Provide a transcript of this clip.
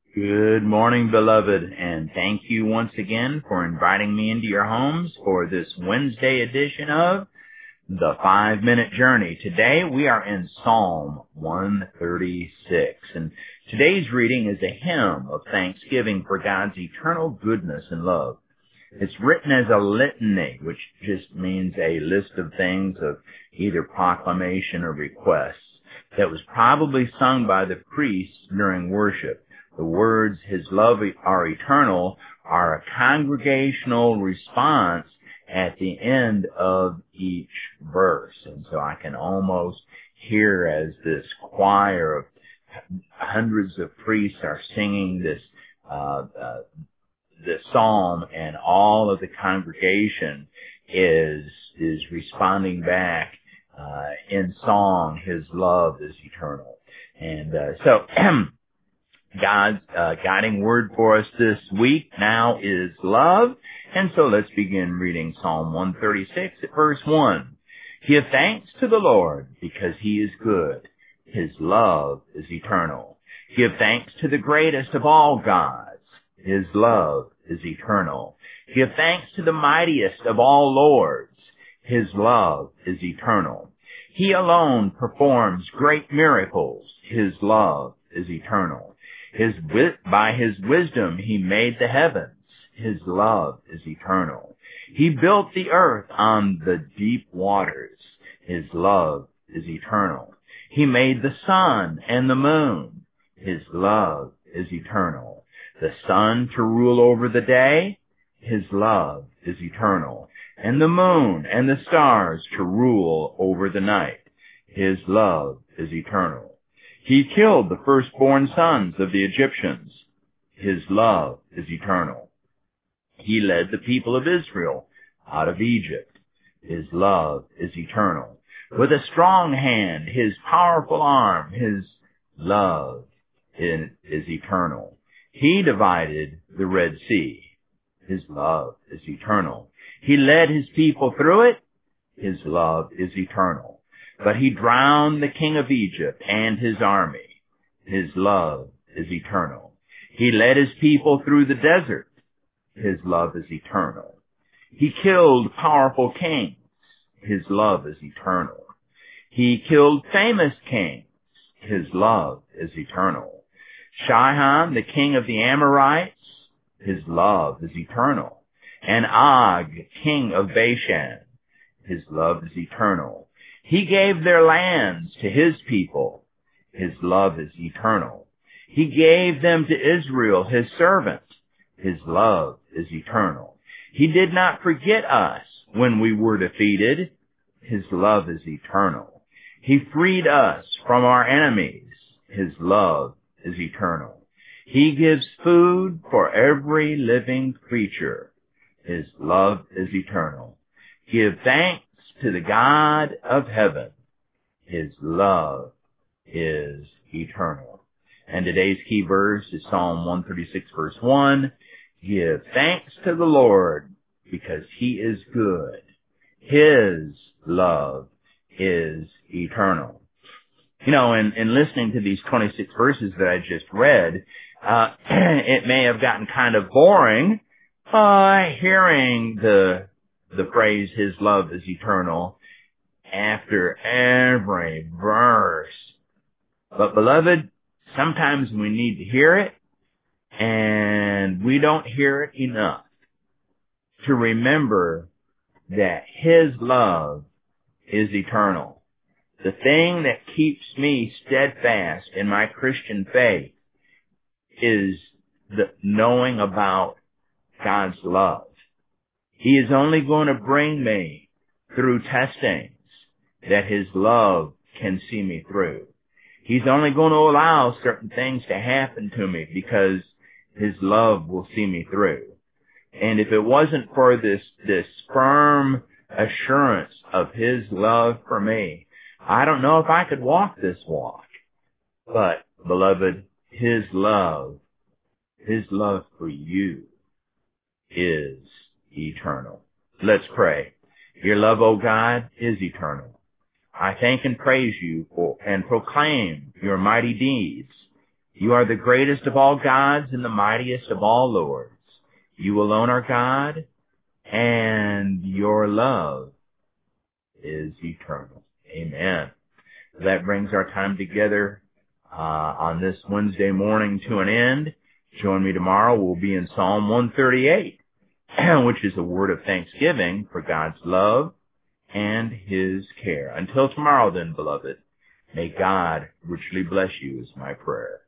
Good morning, beloved, and thank you once again for inviting me into your homes for this Wednesday edition of The 5-Minute Journey. Today we are in Psalm 136, and today's reading is a hymn of thanksgiving for God's eternal goodness and love. It's written as a litany, which just means a list of things of either proclamation or requests that was probably sung by the priests during worship. The words, His love are eternal, are a congregational response at the end of each verse. And so I can almost hear as this choir of hundreds of priests are singing this psalm, and all of the congregation is responding back in song, His love is eternal. And so God's guiding word for us this week now is love. And so let's begin reading Psalm 136 at verse 1. Give thanks to the Lord because He is good. His love is eternal. Give thanks to the greatest of all gods. His love is eternal. Give thanks to the mightiest of all lords. His love is eternal. He alone performs great miracles. His love is eternal. By His wisdom He made the heavens. His love is eternal. He built the earth on the deep waters. His love is eternal. He made the sun and the moon. His love is eternal. The sun to rule over the day. His love is eternal. And the moon and the stars to rule over the night. His love is eternal. He killed the firstborn sons of the Egyptians. His love is eternal. He led the people of Israel out of Egypt. His love is eternal. With a strong hand, His powerful arm, His love is eternal. He divided the Red Sea. His love is eternal. He led His people through it. His love is eternal. But He drowned the king of Egypt and his army. His love is eternal. He led His people through the desert. His love is eternal. He killed powerful kings. His love is eternal. He killed famous kings. His love is eternal. Sihon, the king of the Amorites, His love is eternal. And Og, king of Bashan, His love is eternal. He gave their lands to His people. His love is eternal. He gave them to Israel, His servant. His love is eternal. He did not forget us when we were defeated. His love is eternal. He freed us from our enemies. His love is eternal. He gives food for every living creature. His love is eternal. Give thanks to the God of heaven. His love is eternal. And today's key verse is Psalm 136 verse 1. Give thanks to the Lord because He is good. His love is eternal. You know, in listening to these 26 verses that I just read, it may have gotten kind of boring hearing the phrase, His love is eternal, after every verse. But beloved, sometimes we need to hear it, and we don't hear it enough to remember that His love is eternal. The thing that keeps me steadfast in my Christian faith is the knowing about God's love. He is only going to bring me through testings that His love can see me through. He's only going to allow certain things to happen to me because His love will see me through. And if it wasn't for this firm assurance of His love for me, I don't know if I could walk this walk. But, beloved, His love for you is eternal. Let's pray. Your love, O God, is eternal. I thank and praise You for and proclaim Your mighty deeds. You are the greatest of all gods and the mightiest of all lords. You alone are God, and your love is eternal. Amen. That brings our time together on this Wednesday morning to an end. Join me tomorrow. We'll be in Psalm 138, which is a word of thanksgiving for God's love and his care. Until tomorrow then, beloved, may God richly bless you is my prayer.